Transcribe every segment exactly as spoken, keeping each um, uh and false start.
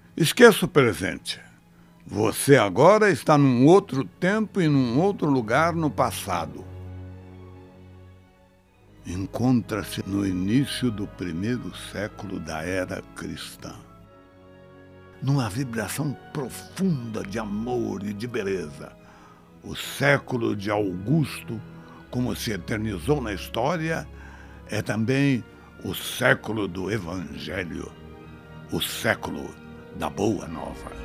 Esqueça o presente. Você agora está num outro tempo e num outro lugar no passado. Encontra-se no início do primeiro século da era cristã, numa vibração profunda de amor e de beleza. O século de Augusto, como se eternizou na história, é também o século do Evangelho, o século da Boa Nova.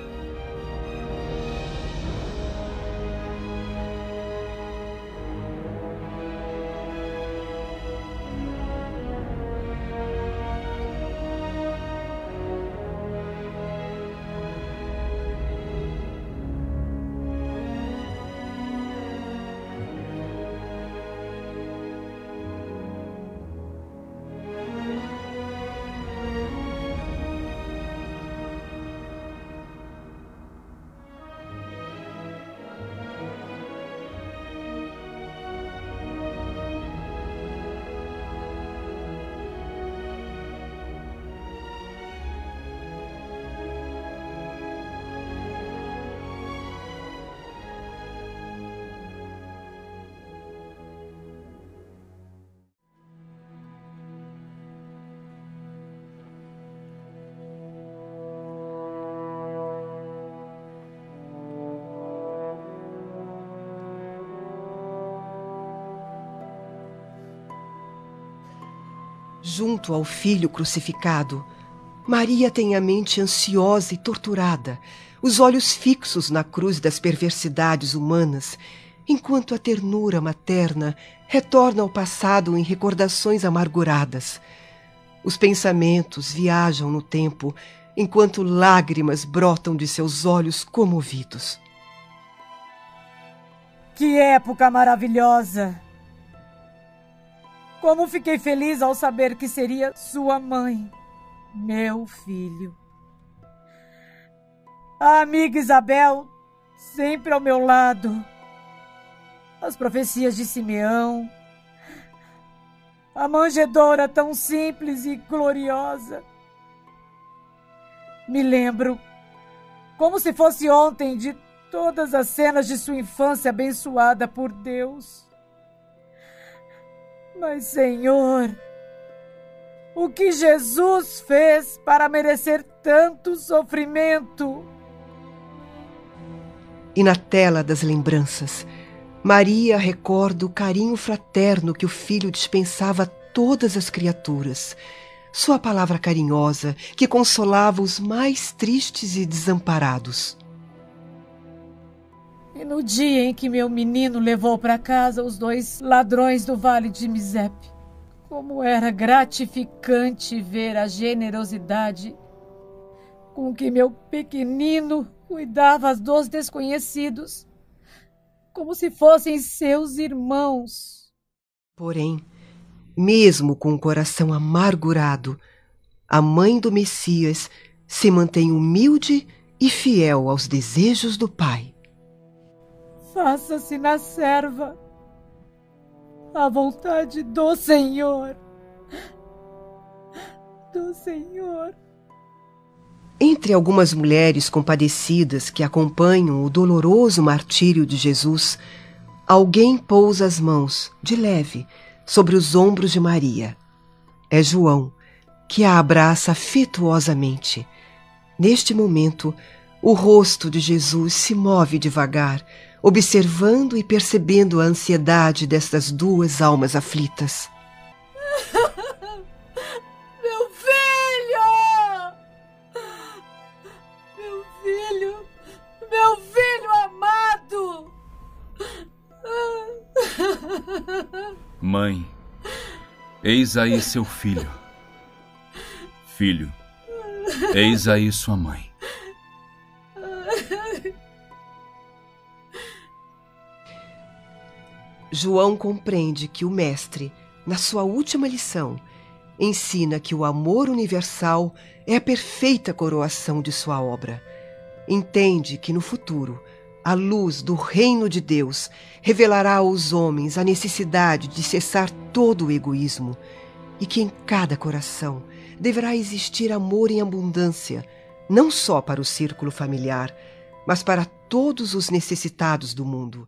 Junto ao filho crucificado, Maria tem a mente ansiosa e torturada, os olhos fixos na cruz das perversidades humanas, enquanto a ternura materna retorna ao passado em recordações amarguradas. Os pensamentos viajam no tempo, enquanto lágrimas brotam de seus olhos comovidos. Que época maravilhosa! Como fiquei feliz ao saber que seria sua mãe, meu filho. A amiga Isabel, sempre ao meu lado. As profecias de Simeão. A manjedoura tão simples e gloriosa. Me lembro, como se fosse ontem, de todas as cenas de sua infância abençoada por Deus. Mas, Senhor, o que Jesus fez para merecer tanto sofrimento? E na tela das lembranças, Maria recorda o carinho fraterno que o filho dispensava a todas as criaturas. Sua palavra carinhosa que consolava os mais tristes e desamparados. E no dia em que meu menino levou para casa os dois ladrões do Vale de Misepe, como era gratificante ver a generosidade com que meu pequenino cuidava dos desconhecidos, como se fossem seus irmãos. Porém, mesmo com o coração amargurado, a mãe do Messias se mantém humilde e fiel aos desejos do Pai. Faça-se na serva a vontade do Senhor, do Senhor. Entre algumas mulheres compadecidas que acompanham o doloroso martírio de Jesus, alguém pousa as mãos, de leve, sobre os ombros de Maria. É João, que a abraça afetuosamente. Neste momento, o rosto de Jesus se move devagar, observando e percebendo a ansiedade destas duas almas aflitas. Meu filho! Meu filho! Meu filho amado! Mãe, eis aí seu filho. Filho, eis aí sua mãe. João compreende que o Mestre, na sua última lição, ensina que o amor universal é a perfeita coroação de sua obra. Entende que no futuro, a luz do reino de Deus revelará aos homens a necessidade de cessar todo o egoísmo e que em cada coração deverá existir amor em abundância, não só para o círculo familiar, mas para todos os necessitados do mundo.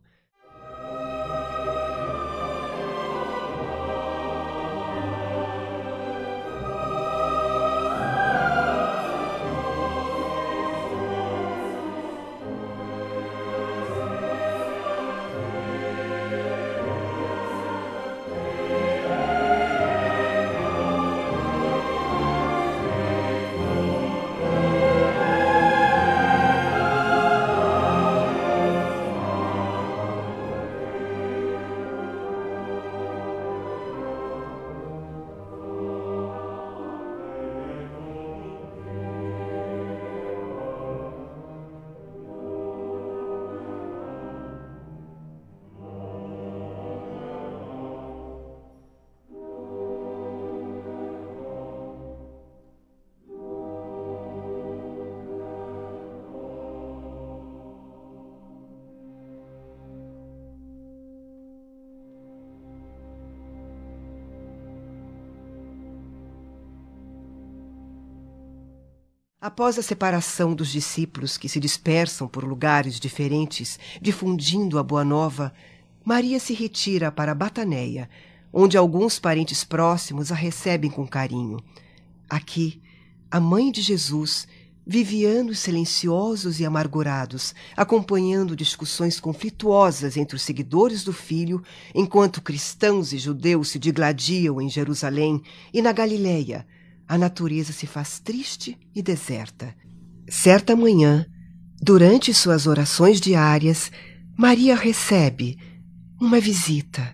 Após a separação dos discípulos que se dispersam por lugares diferentes, difundindo a Boa Nova, Maria se retira para Bataneia, onde alguns parentes próximos a recebem com carinho. Aqui, a mãe de Jesus vive anos silenciosos e amargurados, acompanhando discussões conflituosas entre os seguidores do Filho, enquanto cristãos e judeus se digladiam em Jerusalém e na Galileia. A natureza se faz triste e deserta. Certa manhã, durante suas orações diárias, Maria recebe uma visita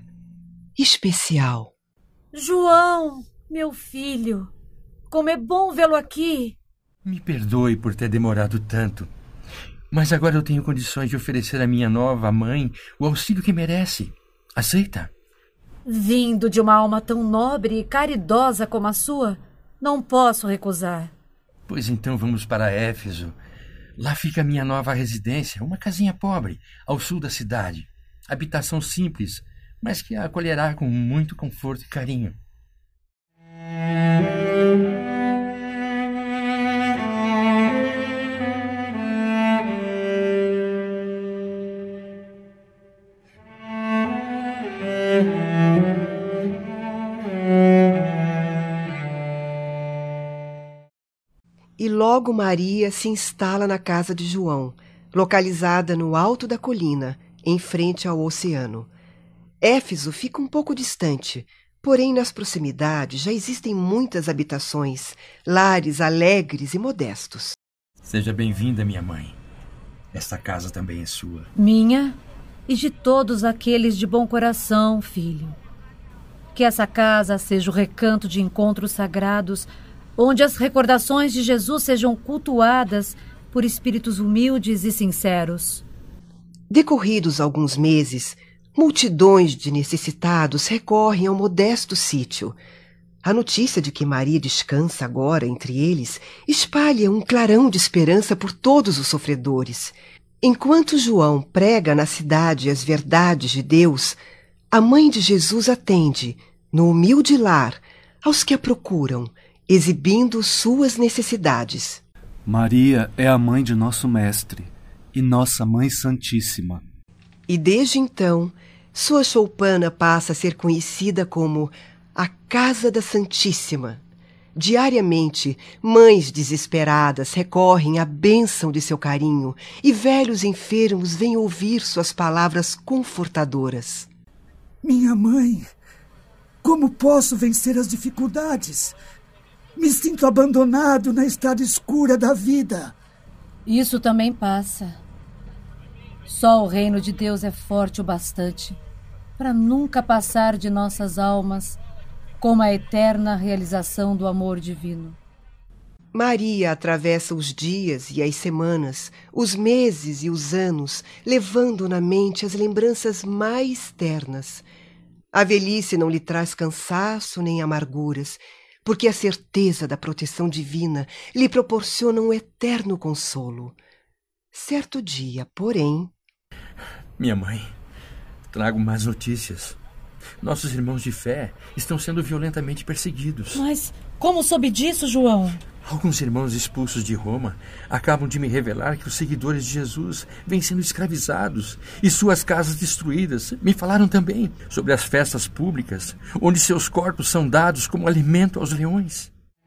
especial. João, meu filho, como é bom vê-lo aqui. Me perdoe por ter demorado tanto, mas agora eu tenho condições de oferecer à minha nova mãe o auxílio que merece. Aceita? Vindo de uma alma tão nobre e caridosa como a sua, não posso recusar. Pois então vamos para Éfeso. Lá fica a minha nova residência, uma casinha pobre, ao sul da cidade. Habitação simples, mas que a acolherá com muito conforto e carinho. E logo Maria se instala na casa de João, localizada no alto da colina, em frente ao oceano. Éfeso fica um pouco distante, porém nas proximidades já existem muitas habitações, lares alegres e modestos. Seja bem-vinda, minha mãe. Esta casa também é sua. Minha e de todos aqueles de bom coração, filho. Que essa casa seja o recanto de encontros sagrados, onde as recordações de Jesus sejam cultuadas por espíritos humildes e sinceros. Decorridos alguns meses, multidões de necessitados recorrem ao modesto sítio. A notícia de que Maria descansa agora entre eles espalha um clarão de esperança por todos os sofredores. Enquanto João prega na cidade as verdades de Deus, a mãe de Jesus atende, no humilde lar, aos que a procuram, exibindo suas necessidades. Maria é a mãe de nosso Mestre e nossa Mãe Santíssima. E desde então, sua choupana passa a ser conhecida como a Casa da Santíssima. Diariamente, mães desesperadas recorrem à bênção de seu carinho e velhos enfermos vêm ouvir suas palavras confortadoras. Minha mãe, como posso vencer as dificuldades? Me sinto abandonado na estrada escura da vida. Isso também passa. Só o reino de Deus é forte o bastante para nunca passar de nossas almas como a eterna realização do amor divino. Maria atravessa os dias e as semanas, os meses e os anos, levando na mente as lembranças mais ternas. A velhice não lhe traz cansaço nem amarguras, porque a certeza da proteção divina lhe proporciona um eterno consolo. Certo dia, porém... Minha mãe, trago más notícias. Nossos irmãos de fé estão sendo violentamente perseguidos. Mas como soube disso, João? Alguns irmãos expulsos de Roma acabam de me revelar que os seguidores de Jesus vêm sendo escravizados e suas casas destruídas. Me falaram também sobre as festas públicas, onde seus corpos são dados como alimento aos leões.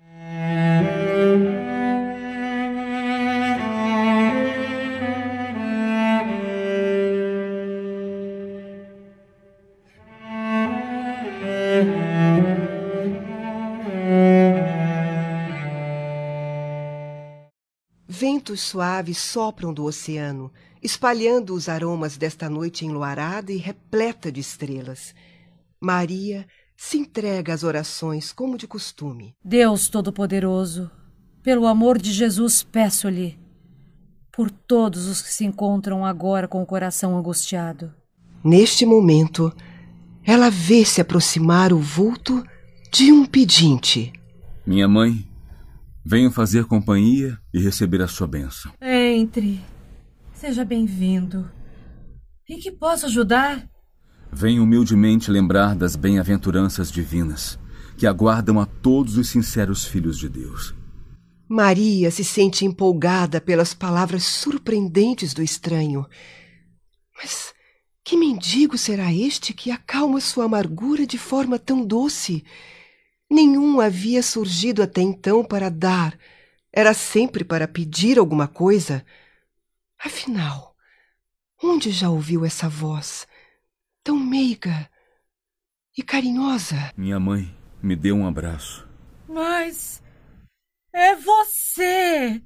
Ventos suaves sopram do oceano, espalhando os aromas desta noite enluarada e repleta de estrelas. Maria se entrega às orações como de costume. Deus Todo-Poderoso, pelo amor de Jesus peço-lhe, por todos os que se encontram agora com o coração angustiado. Neste momento, ela vê se aproximar o vulto de um pedinte. Minha mãe, venho fazer companhia e receber a sua bênção. Entre. Seja bem-vindo. Em que posso ajudar? Venho humildemente lembrar das bem-aventuranças divinas que aguardam a todos os sinceros filhos de Deus. Maria se sente empolgada pelas palavras surpreendentes do estranho. Mas que mendigo será este que acalma sua amargura de forma tão doce? Nenhum havia surgido até então para dar. Era sempre para pedir alguma coisa. Afinal, onde já ouviu essa voz tão meiga e carinhosa? Minha mãe me deu um abraço. Mas é você,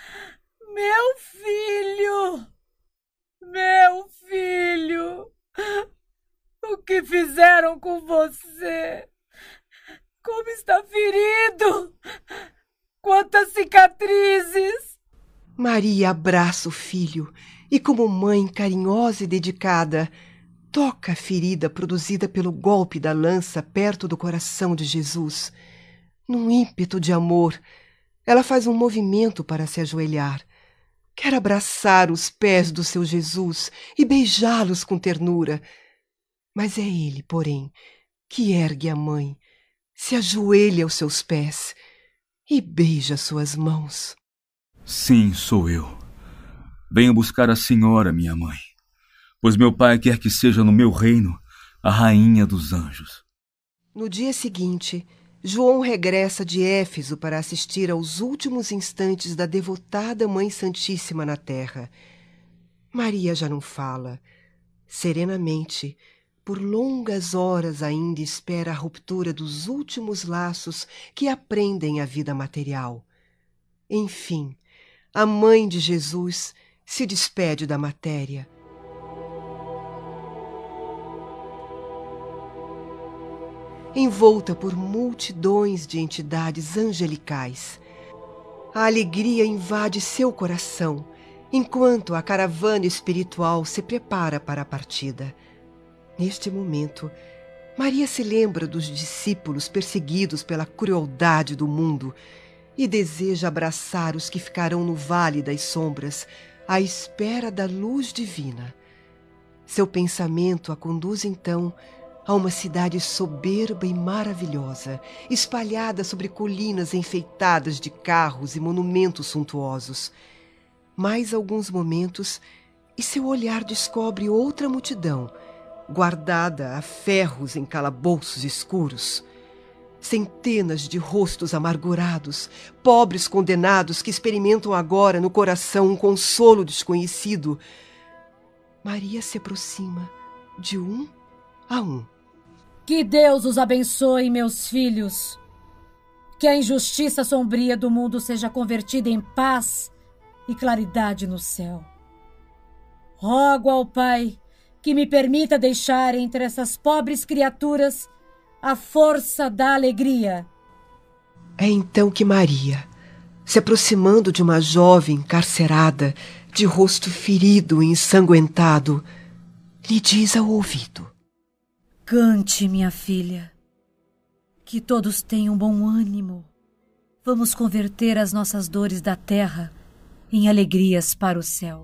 meu filho, meu filho. O que fizeram com você? Como está ferido! Quantas cicatrizes! Maria abraça o filho e, como mãe carinhosa e dedicada, toca a ferida produzida pelo golpe da lança perto do coração de Jesus. Num ímpeto de amor, ela faz um movimento para se ajoelhar. Quer abraçar os pés do seu Jesus e beijá-los com ternura. Mas é ele, porém, que ergue a mãe, se ajoelha aos seus pés e beija suas mãos. Sim, sou eu. Venho buscar a senhora, minha mãe, pois meu pai quer que seja no meu reino a rainha dos anjos. No dia seguinte, João regressa de Éfeso para assistir aos últimos instantes da devotada Mãe Santíssima na terra. Maria já não fala. Serenamente, por longas horas ainda espera a ruptura dos últimos laços que a prendem à vida material. Enfim, a mãe de Jesus se despede da matéria. Envolta por multidões de entidades angelicais. A alegria invade seu coração, enquanto a caravana espiritual se prepara para a partida. Neste momento, Maria se lembra dos discípulos perseguidos pela crueldade do mundo e deseja abraçar os que ficarão no Vale das Sombras, à espera da luz divina. Seu pensamento a conduz, então, a uma cidade soberba e maravilhosa, espalhada sobre colinas enfeitadas de carros e monumentos suntuosos. Mais alguns momentos e seu olhar descobre outra multidão, guardada a ferros em calabouços escuros. Centenas de rostos amargurados, pobres condenados que experimentam agora no coração um consolo desconhecido. Maria se aproxima de um a um. Que Deus os abençoe, meus filhos. Que a injustiça sombria do mundo seja convertida em paz e claridade no céu. Rogo ao Pai que me permita deixar entre essas pobres criaturas a força da alegria. É então que Maria, se aproximando de uma jovem encarcerada, de rosto ferido e ensanguentado, lhe diz ao ouvido: Cante, minha filha. Que todos tenham bom ânimo. Vamos converter as nossas dores da terra em alegrias para o céu.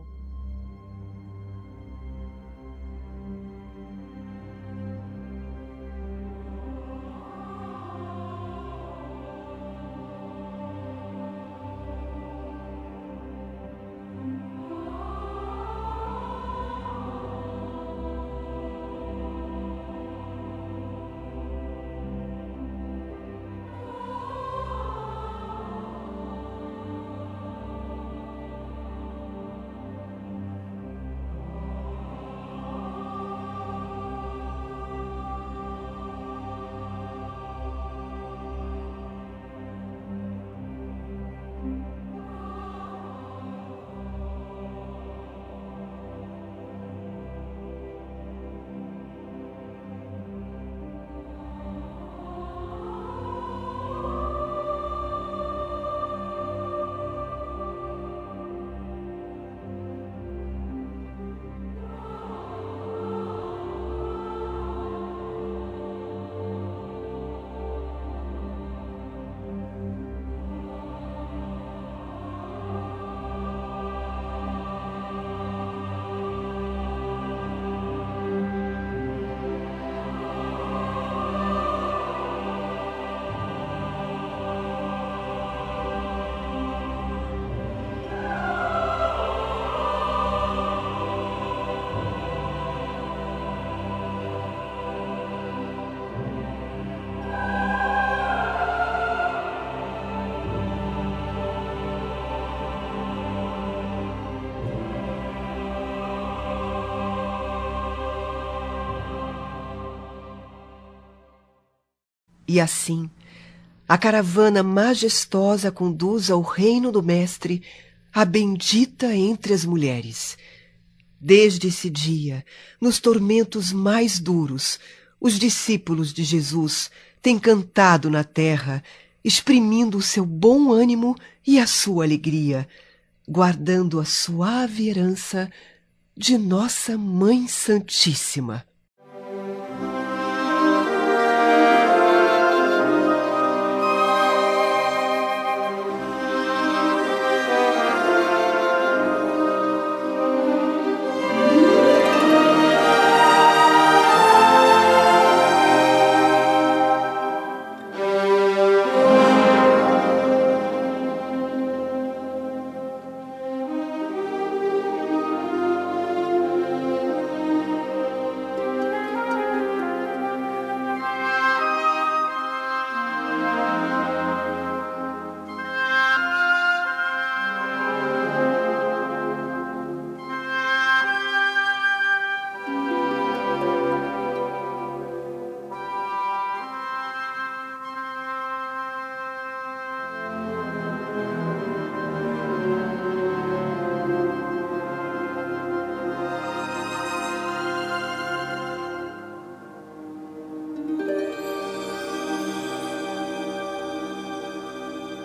E assim, a caravana majestosa conduz ao reino do Mestre a bendita entre as mulheres. Desde esse dia, nos tormentos mais duros, os discípulos de Jesus têm cantado na terra, exprimindo o seu bom ânimo e a sua alegria, guardando a suave herança de nossa Mãe Santíssima.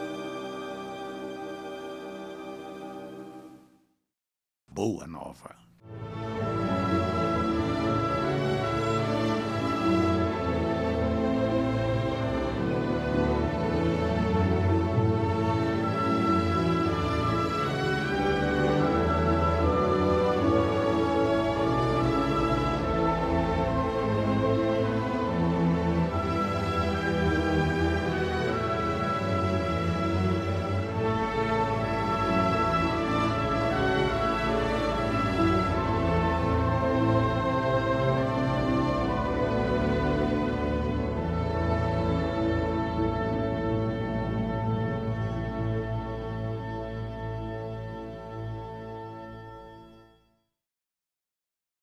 Boa Nova.